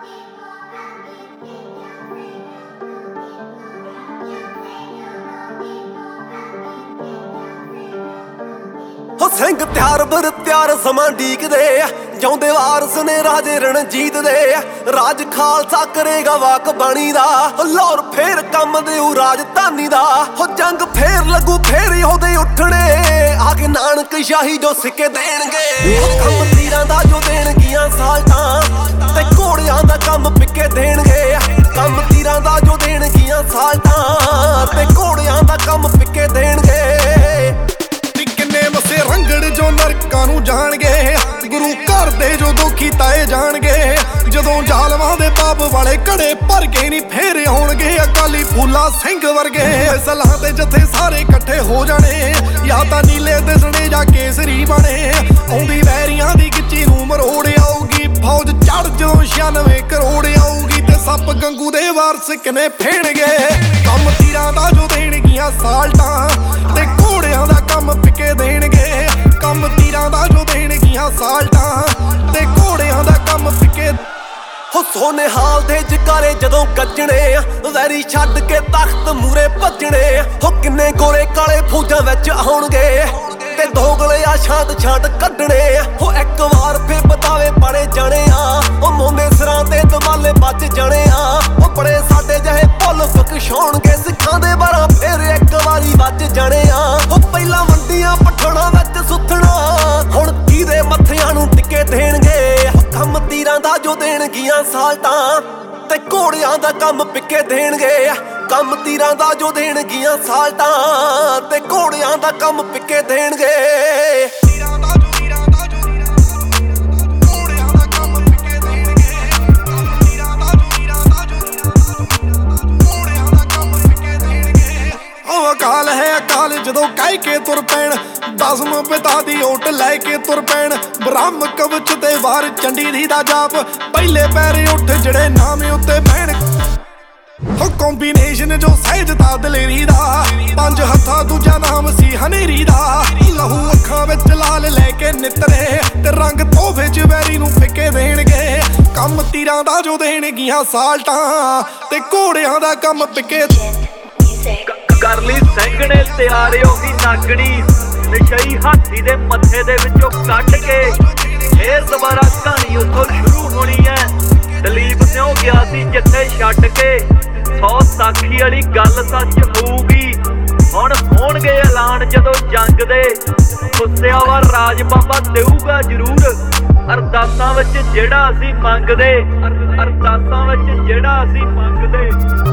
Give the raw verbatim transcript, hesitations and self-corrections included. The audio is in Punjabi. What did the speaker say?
ਸਿੰਘ ਤਿਆਰ ਬਰ ਤਿਆਰ ਸਮਾਂ ਡੀਕਦੇ ਆ ਜਿਉਂਦੇ ਵਾਰਸ ਨੇ ਰਾਜੇ ਰਣਜੀਤ ਦੇ ਰਾਜ ਖਾਲਸਾ ਕਰੇਗਾ ਵਾਕ ਬਾਣੀ ਦਾ ਲਾਹੌਰ ਫੇਰ ਕੰਮ ਦੇਊ ਰਾਜਧਾਨੀ ਦਾ ਹੋ ਜੰਗ ਫੇਰ ਲੱਗੂ ਫੇਰ ਉਹਦੇ ਉੱਠਣੇ ਆ ਕੇ ਨਾਨਕ ਸ਼ਾਹੀ ਜੋ ਸਿੱਕੇ ਦੇਣਗੇ ਕੰਮ ਤੀਰਾਂ ਦਾ ਜੋ ਦੇਣਗੀਆਂ ਸਾਲਟਾਂ ਤੇ ਘੋੜਿਆਂ ਦਾ ਕੰਮ ਪਿੱਕੇ ਦੇਣਗੇ ਕੰਮ ਤੀਰਾਂ ਦਾ ਜੋ ਦੇਣਗੀਆਂ ਸਾਲਟਾਂ ਤੇ ਘੋੜਿਆਂ ਦਾ ਕੰਮ ਪਿੱਕੇ ਦੇਣਗੇ ਮਸੇ ਰੰਗੜ ਜੋ ਨਰਕਾਂ ਨੂੰ ਜਾਣਗੇ ਗੁਰੂ ਘਰ ਦੇ ਜੋ ਦੁਖੀ ਤਾਏ ਜਾਣਗੇ ਜਦੋਂ ਜ਼ਾਲਮਾਂ ਦੇ ਪਾਪ ਵਾਲੇ ਘੜੇ ਭਰ ਕੇ ਨਹੀਂ ਫੇਰ ਆਉਣਗੇ ਅਕਾਲੀ ਫੂਲਾ ਸਿੰਘ ਵਰਗੇ ਸਲਾਹ ਤੇ ਜੱਥੇ ਸਾਰੇ ਇਕੱਠੇ ਹੋ ਜਾਣੇ ਜਾਂ ਤਾਂ ਨੀਲੇ ਦਿਸਣੇ ਜਾਂ ਕੇਸਰੀ ਬਣੇ ਆਉਂਦੀ ਵੈਰੀਆਂ ਦੀ ਗਿੱਚੀ ਨੂੰ ਮਰੋੜ ਆਊਗੀ ਫੌਜ ਚੜ ਜਦੋਂ ਛਿਆਨਵੇਂ ਕਰੋੜ ਆਊਗੀ ਤੇ ਸੱਪ ਗੰਗੂ ਦੇ ਵਾਰਸ ਕਿਨੇ ਫੇਣਗੇ ਕੰਮ ਤੀਰਾਂ ਦਾ ਜੋ ਦੇਣਗੀਆਂ ਸਾਲਟਾਂ ਤੇ ਘੋੜਿਆਂ ਦਾ ਕੰਮ ਪਿੱਕੇ ਦੇਣਗੇ ਕੰਮ ਤੀਰਾਂ ਦਾ ਜੋ ਦੇਣਗੀਆਂ ਸਾਲਟਾਂ ਤੇ ਘੋੜਿਆਂ ਦਾ ਕੰਮ ਪਿੱਕੇ ਹੋ ਸੋਨੇ ਹਾਲ ਦੇ ਜਕਾਰੇ ਜਦੋਂ ਗੱਜਣੇ ਵੈਰੀ ਛੱਡ ਕੇ ਤਖਤ ਮੂਰੇ ਭੱਜਣੇ ਹੋ ਕਿੰਨੇ ਗੋਰੇ ਕਾਲੇ ਫੌਜਾਂ ਵਿੱਚ ਆਉਣਗੇ ਤੇ ਦੋਗਲੇ ਆ ਛਾਂਟ ਛਾਂਟ ਕੱਢਣੇ ਹੋ ਇੱਕ ਵਾਰ ਫੇਰ ਬਤਾਵੇ ਪਾਣੇ ਜਾਣੇ ਆ ਉਹ ਮੋਨੇ ਸਿਰਾਂ ਤੇ ਦਵਾਲੇ ਵੱਜ ਜਾਣੇ ਆ ਉਹ ਬੜੇ ਸਾਡੇ ਜਿਹੇ ਭੁੱਲ ਬਖਸ਼ਾਉਣਗੇ ਸਿੱਖਾਂ ਦੇ ਬਾਰਾਂ ਫੇਰ ਇੱਕ ਵਾਰੀ ਵੱਜ ਜਾਣੇ ਆ ਉਹ ਪਹਿਲਾਂ ਵੰਡੀਆਂ ਪਠਾਣਾ ਵਿੱਚ ਸੁੱਥਣਾ ਹੁਣ ਕਿਹਦੇ ਮੱਥਿਆਂ ਨੂੰ ਟਿੱਕੇ ਦੇਣਗੇ ਕੰਮ ਤੀਰਾਂ ਦਾ ਜੋ ਦੇਣਗੀਆਂ ਸਾਲਟਾਂ ਤੇ ਘੋੜਿਆਂ ਦਾ ਕੰਮ ਪਿੱਕੇ ਦੇਣਗੇ ਕੰਮ ਤੀਰਾਂ ਦਾ ਜੋ ਦੇਣਗੀਆਂ ਸਾਲਟਾਂ ਤੇ ਘੋੜਿਆਂ ਦਾ ਕੰਮ ਪਿੱਕੇ ਦੇਣਗੇ ਅਕਾਲ ਹੈ ਅਕਾਲ ਜਦੋਂ ਕਹਿ ਕੇ ਤੁਰ ਪੈਣ ਦਸਮ ਪਿਤਾ ਦੀ ਓਟ ਲੈ ਕੇ ਤੁਰ ਪੈਣ ਬ੍ਰਹਮ ਕਵਚ ਤੇ ਵਾਰ ਚੰਡੀ ਦੀ ਦਾ ਜਾਪ ਪਹਿਲੇ ਪੈਰੇ ਉੱਠ ਜਿਹੜੇ ਨਾਮ ਉੱਤੇ ਬਹਿਣ ਹੋ ਕੰਬੀਨੇਸ਼ਨ ਜੋ ਸਹਿਜਤਾ ਦਲੇਰੀ ਦਾ ਪੰਜ ਹੱਥਾਂ ਦੂਜਾ ਨਾਮ ਸੀ ਹਨੇਰੀ ਦਾ ਲਹੂ ਅੱਖਾਂ ਵਿੱਚ ਲਾਲ ਲੈ ਕੇ ਨਿਤਰੇ ਤੇ ਰੰਗ ਤੋਹਫੇ ਚ ਵੈਰੀ ਨੂੰ ਫਿੱਕੇ ਦੇਣਗੇ ਕੰਮ ਤੀਰਾਂ ਦਾ ਜੋ ਦੇਣਗੀਆਂ ਸਾਲਟਾਂ ਤੇ ਘੋੜਿਆਂ ਦਾ ਕੰਮ ਪਿੱਕੇ ਕਰ ਲਈ ਸਿੰਘ ਨੇ ਤਿਆਰ ਉਹੀ ਨਾਗਣੀ ਨਸ਼ਈ ਹਾਥੀ ਦੇ ਮੱਥੇ ਦੇ ਵਿੱਚੋਂ ਕੱਢ ਕੇ ਫੇਰ ਦੁਬਾਰਾ ਕਹਾਣੀ ਉੱਥੋਂ ਸ਼ੁਰੂ ਹੋਣੀ ਹੈ ਦਲੀਪ ਸਿੰਘ ਗਿਆ ਸੀ ਜਿੱਥੇ ਛੱਡ ਕੇ ਸੌ ਸਾਖੀ ਵਾਲੀ ਗੱਲ ਸੱਚ ਹੋਊਗੀ ਹੁਣ ਹੋਣਗੇ ਐਲਾਨ ਜਦੋਂ ਜੰਗ ਦੇ ਗੁੱਸਿਆ ਵਾ ਰਾਜ ਬਾਬਾ ਦੇਊਗਾ ਜ਼ਰੂਰ ਅਰਦਾਸਾਂ ਵਿੱਚ ਜਿਹੜਾ ਅਸੀਂ ਮੰਗਦੇ ਅਰਦਾਸਾਂ ਵਿੱਚ ਜਿਹੜਾ ਅਸੀਂ ਮੰਗਦੇ